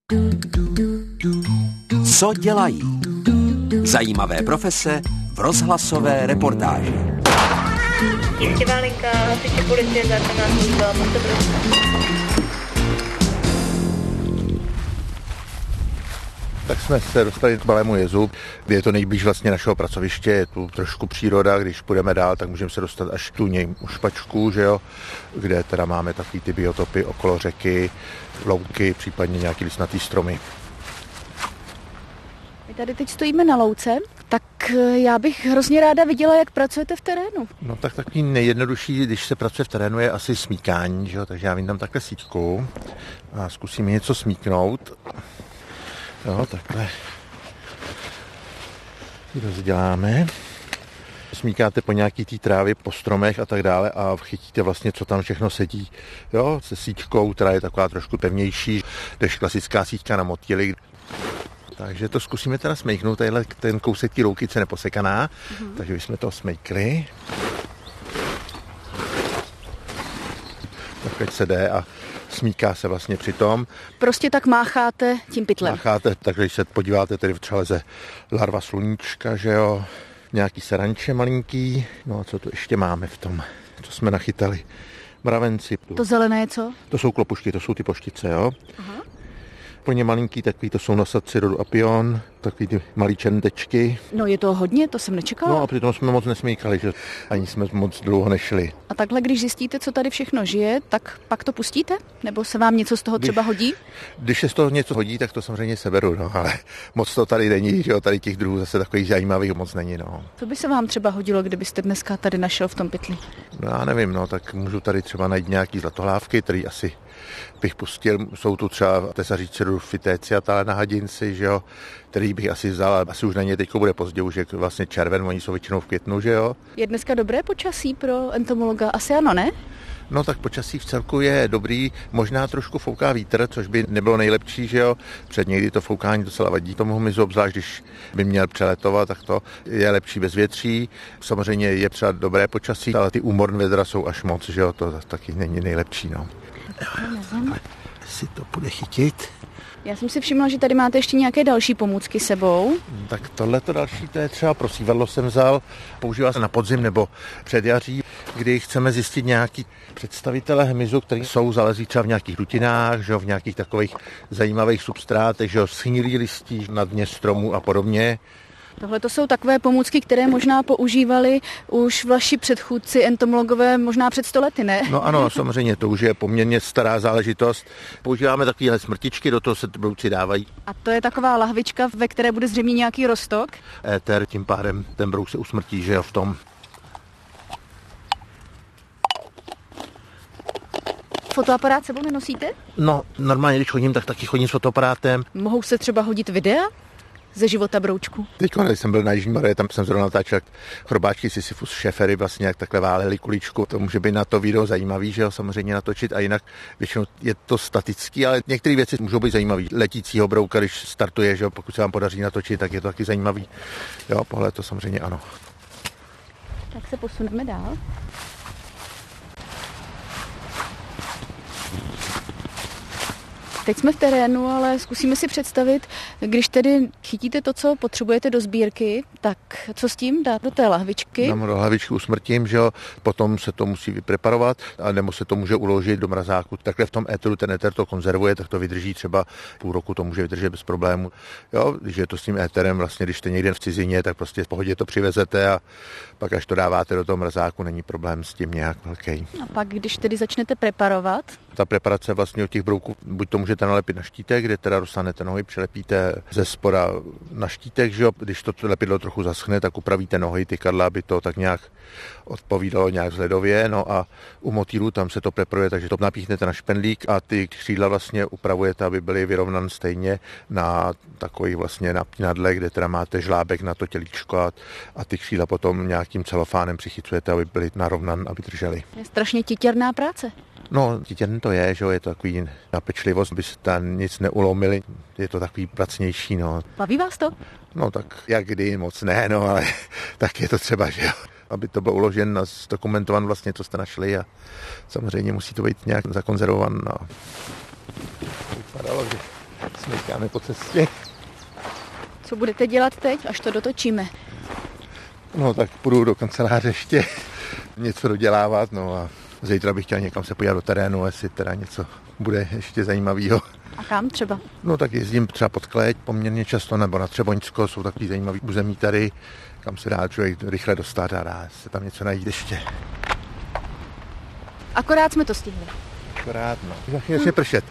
Co dělají? Zajímavé profese v rozhlasové reportáži. Jistivá linka, hasiči policie, záchranná služba, můžete prosím. Tak jsme se dostali k Malému jezu, kde je to nejblíž vlastně našeho pracoviště, je tu trošku příroda, když půjdeme dál, tak můžeme se dostat až tu u Špačku, že jo, kde teda máme takový ty biotopy okolo řeky, louky, případně nějaký listnatý stromy. My tady teď stojíme na louce, tak já bych hrozně ráda viděla, jak pracujete v terénu. No tak takový nejjednodušší, když se pracuje v terénu, je asi smíkání, že jo, takže já vyndám takhle síťku a zkusím něco smíknout. Jo, takhle rozděláme. Smíkáte po nějaký té trávě, po stromech a tak dále a chytíte vlastně, co tam všechno sedí. Jo, se síťkou, která je taková trošku pevnější, než klasická síťka na motýly. Takže to zkusíme teda smejknout, tadyhle ten kousek té loukyce neposekaná, takže bychom to smejkli. Takhle se jde a smíká se vlastně přitom. Prostě tak mácháte tím pytlem. Mácháte, takže když se podíváte, tady třeba leze larva sluníčka, že jo, nějaký saranče malinký. No a co tu ještě máme v tom, co jsme nachytali? Mravenci. To zelené je co? To jsou klopušky, to jsou ty poštice, jo. Aha. Plně malinký, takový to jsou nosatci rodu Apion, takový ty malý černtečky. No je to hodně, to jsem nečekala. No a přitom jsme moc nesmíkali, že ani jsme moc dlouho nešli. A takhle, když zjistíte, co tady všechno žije, tak pak to pustíte? Nebo se vám něco z toho třeba hodí? Když se z toho něco hodí, tak to samozřejmě seberu, no, ale moc to tady není, že jo, tady těch druhů zase takových zajímavých moc není, no. Co by se vám třeba hodilo, kdybyste dneska tady našel v tom pytli? No já nevím, no, tak můžu tady třeba najít nějaký zlatohlávky, který asi bych pustil, jsou tu třeba tesaříci rodu Fitécia na hadinci, že jo, který bych asi vzal, ale asi už na ně teďko bude pozdě, už je vlastně červen, oni jsou většinou v květnu, že jo. Je dneska dobré počasí pro entomologa? Asi ano, ne? No tak počasí v celku je dobrý, možná trošku fouká vítr, což by nebylo nejlepší, že jo. Před někdy to foukání docela vadí tomu hmyzu, obzvlášť když by měl přeletovat, tak to je lepší bez větří. Samozřejmě je třeba dobré počasí, ale ty úmorné vědra jsou až moc, že jo, to taky není nejlepší, no. Si to bude chytit. Já jsem si všimla, že tady máte ještě nějaké další pomůcky sebou. Tak tohleto další, to je třeba pro sívadlo jsem vzal, používá se na podzim nebo předjaří, kdy chceme zjistit nějaký představitele hmyzu, kteří jsou zalezlí třeba v nějakých dutinách, že jo, v nějakých takových zajímavých substrátech, že jo, schnilý listí na dně stromů a podobně. Tohle to jsou takové pomůcky, které možná používali už vaši předchůdci entomologové možná před 100 lety, ne? No ano, samozřejmě, to už je poměrně stará záležitost. Používáme takovéhle smrtičky, do toho se brouci dávají. A to je taková lahvička, ve které bude zřejmě nějaký roztok? Éter, tím pádem ten brouk se usmrtí, že jo, v tom. Fotoaparát sebou nenosíte? No, normálně, když chodím, tak taky chodím s fotoaparátem. Mohou se třeba hodit videa ze života broučku? Teď, když jsem byl na Jižní Moravě, tam jsem zrovna natáčel chrobáčky Sisyfus šefery, vlastně jak takhle váleli kuličku. To může být na to video zajímavý, že jo, samozřejmě natočit, a jinak většinou je to statický, ale některé věci můžou být zajímavý. Letícího brouka, když startuje, že jo, pokud se vám podaří natočit, tak je to taky zajímavý. Jo, pohled to samozřejmě ano. Tak se posuneme dál. Teď jsme v terénu, ale zkusíme si představit, když tedy chytíte to, co potřebujete do sbírky, tak co s tím dát do té lahvičky? Dám do lahvičky, usmrtím, že jo, potom se to musí vypreparovat, a nebo se to může uložit do mrazáku. Takhle v tom éteru, ten éter to konzervuje, tak to vydrží třeba půl roku, to může vydržet bez problému. Jo, když je to s tím éterem, vlastně když jste někde v cizině, tak prostě v pohodě to přivezete a pak až to dáváte do toho mrazáku, není problém s tím nějak velký. A pak, když tedy začnete preparovat? Ta preparace vlastně od těch brouků, buď to můžete nalepit na štítek, kde teda dostanete nohy, přilepíte ze spoda na štítek, že jo, když to lepidlo trochu zaschne, tak upravíte nohy, ty kadla, aby to tak nějak odpovídalo nějak vzhledově, no a u motýlů tam se to preparuje, takže to napíchnete na špendlík a ty křídla vlastně upravujete, aby byly vyrovnan stejně na takový vlastně napínadle, kde teda máte žlábek na to tělíčko a ty křídla potom nějakým celofánem přichycujete, aby byly narovnan, aby držely. Je strašně titěrná práce. No, titěrný to je, že jo, je to takový napečlivost, by se tam nic neulomili, je to takový pracnější, no. Baví vás to? No tak jak kdy, moc ne, no, ale tak je to třeba, že jo, aby to bylo uložen a zdokumentovan vlastně, co jste našli, a samozřejmě musí to být nějak zakonzervovan, no. Vypadalo, že smykáme po cestě. Co budete dělat teď, až to dotočíme? No tak půjdu do kanceláře ještě něco dodělávat, no a zítra bych chtěl někam se podívat do terénu, jestli teda něco bude ještě zajímavého. A kam třeba? No tak jezdím třeba pod Kleť poměrně často, nebo na Třeboňsko, jsou takový zajímavý území tady, kam se dá člověk rychle dostat a dá se tam něco najít ještě. Akorát jsme to stihli. Akorát, no. Za chvíli začne pršet.